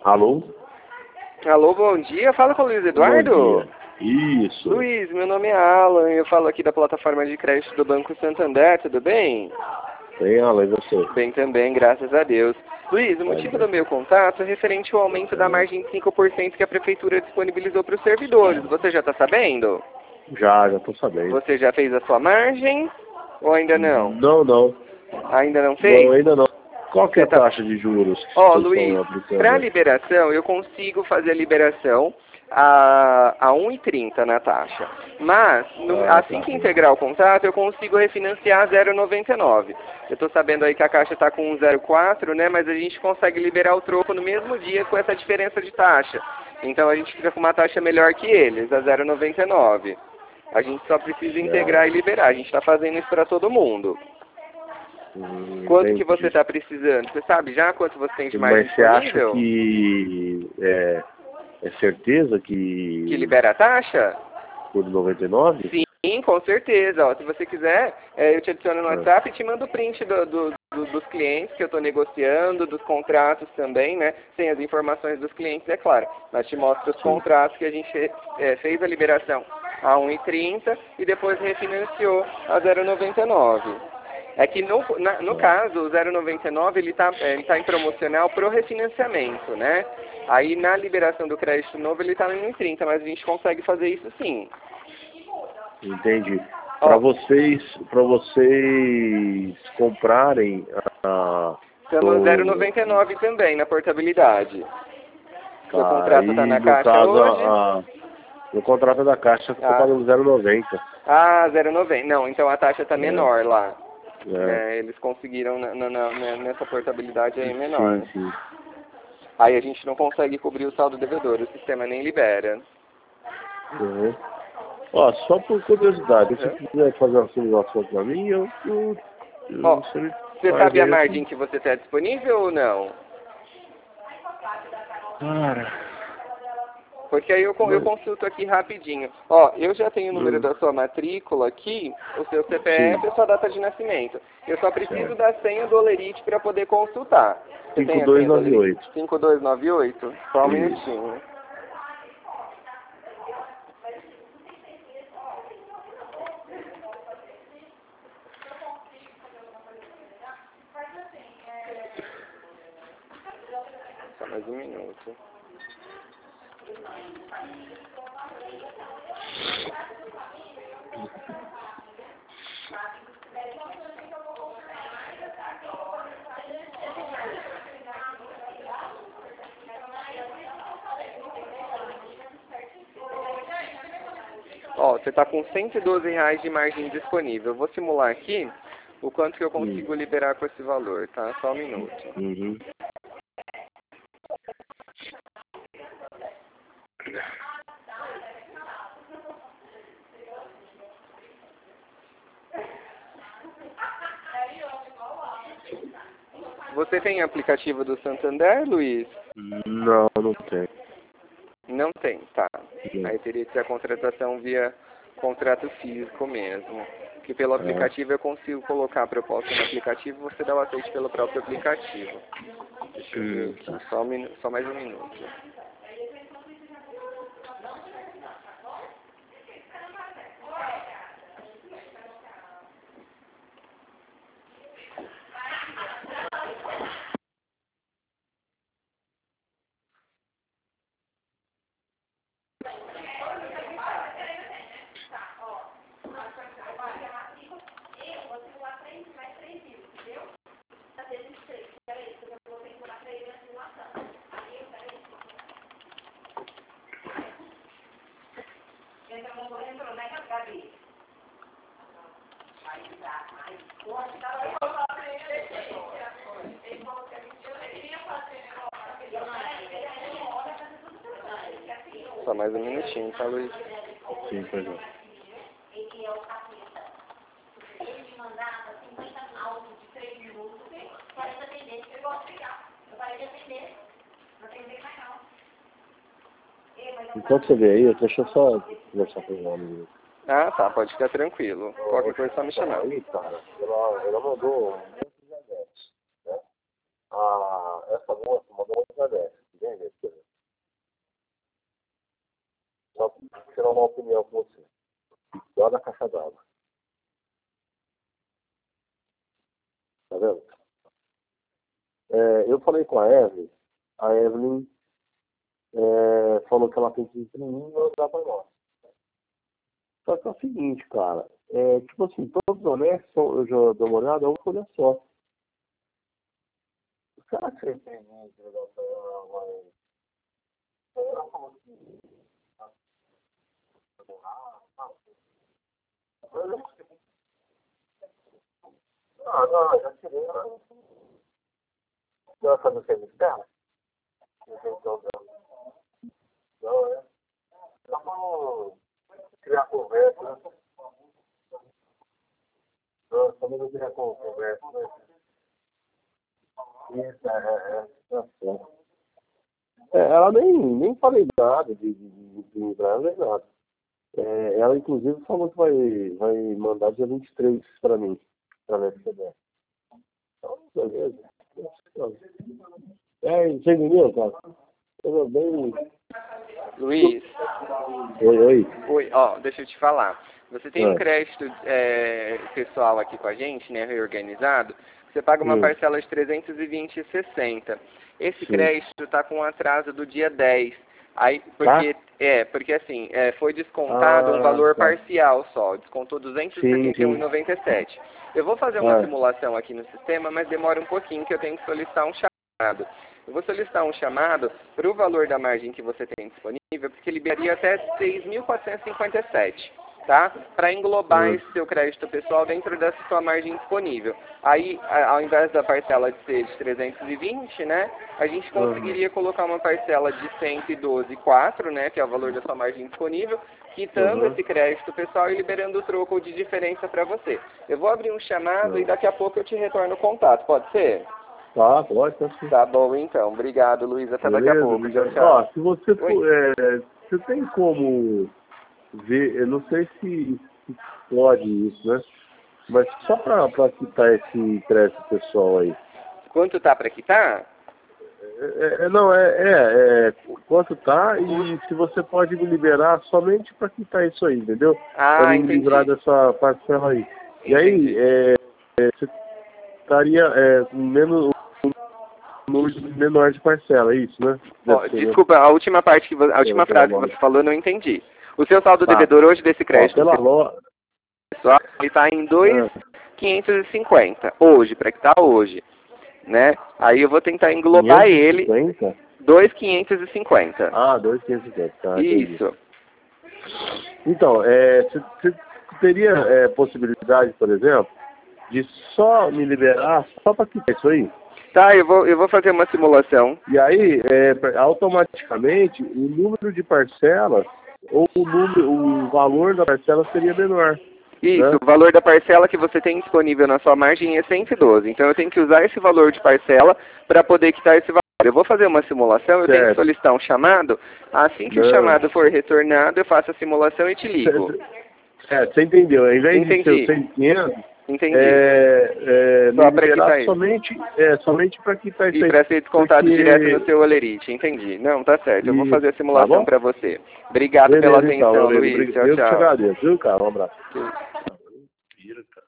Alô? Alô, bom dia. Fala com o Luiz Eduardo. Bom dia. Isso. Luiz, meu nome é Alan. Eu falo aqui da plataforma de crédito do Banco Santander. Tudo bem? Bem, Alan, e você? Bem também, graças a Deus. Luiz, o motivo do meu contato é referente ao aumento da margem de 5% que a Prefeitura disponibilizou para os servidores. Você já está sabendo? Já estou sabendo. Você já fez a sua margem ou ainda não? Não. Ainda não fez? Não, ainda não. Qual que é a Você tá- taxa de juros que Ó, vocês Luiz, estão aplicando? para liberação, eu consigo fazer a liberação a 1,30 na taxa. Mas, assim Tá que bem. integrar o contrato, eu consigo refinanciar a 0,99. Eu estou sabendo aí que a Caixa está com 0,4, né? Mas a gente consegue liberar o troco no mesmo dia com essa diferença de taxa. Então a gente fica com uma taxa melhor que eles, a 0,99. A gente só precisa integrar e liberar. A gente está fazendo isso para todo mundo. Quanto que você Entendi. está precisando? Você sabe já quanto você tem de margem Mas você acha disponível? que é certeza Que que libera a taxa? por 99? Sim, com certeza. Ó, se você quiser, eu te adiciono no WhatsApp e te mando o print dos clientes que eu estou negociando, dos contratos também, né? Sem as informações dos clientes, é claro. Mas te mostro os contratos que a gente fez a liberação a 1,30 e depois refinanciou a 0,99. É que no caso, o 0,99 ele tá em promocional pro refinanciamento, né? Aí na liberação do crédito novo ele tá em 1,30, mas a gente consegue fazer isso sim. Entendi. Ó, Para vocês comprarem estamos no 0,99 também na portabilidade. Seu contrato tá aí na no Caixa caso hoje? no contrato da Caixa ficou Ah, pagando 0,90. 0,90. Não, então a taxa tá menor lá. É, Eles conseguiram nessa portabilidade aí menor. sim. Aí a gente não consegue cobrir o saldo devedor, o sistema nem libera. Uhum. Ó, só por curiosidade, se Uhum. você quiser fazer uma simulação para mim, Ó, você me você faz sabe a aí margem assim. que você está disponível ou não? Cara, Porque aí eu mas, consulto aqui rapidinho. Ó, eu já tenho o número hum, da sua matrícula aqui, o seu sim, CPF e a sua data de nascimento. Eu só preciso certo. da senha do Olerite para poder consultar. Você tem a senha do Olerite? 5298. 5298? Só um Isso. minutinho. Só mais um minuto. Ó, você está com R$ 112 de margem disponível. Eu vou simular aqui o quanto que eu consigo liberar com esse valor, tá? Só um minuto. Uhum. Você tem aplicativo do Santander, Luiz? Não tem. Não tem, tá. Não. Aí teria que ser a contratação via contrato físico mesmo. Que pelo Ah, aplicativo eu consigo colocar a proposta no aplicativo e você dá o aceite pelo próprio aplicativo. Deixa eu ver aqui, tá. só mais um minuto. Só mais um minutinho, tá, Luiz? Sim, pois não. Enquanto você vê aí, deixa eu só conversar com o homem. Ah, tá, pode ficar tranquilo. Qualquer coisa é só me chamar. Aí, cara, ela mandou um monte de adereços, né? Essa moça mandou um monte de adereços, entende? uma opinião com você. Igual da caixa d'água. Tá vendo? Eu falei com a Evelyn falou que ela tem que imprimir e mandar para nós. Só que é o seguinte, cara, tipo assim, todos os honestos, eu já dou uma olhada, é uma folha só. Será que você imprimir e entregar para ela, ela falou que não, já tirei. Ela vai fazer o serviço dela? Não, só para criar conversa, né? Não, só para criar conversa, né? Isso, tá certo. Ela nem falei nada de livrar, nem nada. Ela, inclusive, falou que vai mandar dia 23 para mim, para a FCB. Então, beleza. Você entendeu, cara? Tudo bem? Luiz. Oi. Oi, ó, deixa eu te falar. Você tem um crédito pessoal aqui com a gente, né, reorganizado. Você paga uma parcela de 320,60. Esse crédito está com atraso do dia 10. Aí, porque assim, foi descontado um valor parcial só. Descontou 271,97. Eu vou fazer uma simulação aqui no sistema, mas demora um pouquinho que eu tenho que solicitar um chamado. Eu vou solicitar um chamado para o valor da margem que você tem disponível, porque liberaria até 6.457, tá? Para englobar esse seu crédito pessoal dentro dessa sua margem disponível. Aí, ao invés da parcela de ser de 320, né, a gente conseguiria colocar uma parcela de 112,4, né, que é o valor da sua margem disponível, quitando esse crédito pessoal e liberando o troco de diferença para você. Eu vou abrir um chamado e daqui a pouco eu te retorno o contato, pode ser? Tá, pode, tá sim. Tá bom, então. Obrigado, Luiz. Até daqui a pouco. Tchau. Se você você tem como ver, eu não sei se pode isso, né? Mas só para quitar esse crédito pessoal aí. Quanto tá para quitar? Quanto tá e se você pode me liberar somente para quitar isso aí, entendeu? Ah, me livrar dessa parcela aí. E aí, você estaria menos menor de parcela, é isso, né? Desculpa, a última parte a última frase que você falou eu não entendi. O seu saldo devedor hoje desse crédito pessoal, ele está em 2.550 hoje, para quitar hoje, né? Aí eu vou tentar englobar 550? ele 2.550. Ah, 2.550, tá. Isso. Entendi. Então, você teria possibilidade, por exemplo, de só me liberar só para quitar isso aí? Tá, eu vou fazer uma simulação. E aí, automaticamente, o número de parcelas ou o valor da parcela seria menor. Isso, né? O valor da parcela que você tem disponível na sua margem é 112. Então eu tenho que usar esse valor de parcela para poder quitar esse valor. Eu vou fazer uma simulação, eu tenho que solicitar um chamado. Assim que o chamado for retornado, eu faço a simulação e te ligo. Você entendeu? Ao invés de ser 1.500... Entendi. Só para quitar isso. Somente para quitar isso. E para ser descontado direto no seu olerite. Entendi. Não, tá certo. Eu vou fazer a simulação para você. Obrigado pela atenção, Luiz. Eu te agradeço, viu, cara? Um abraço.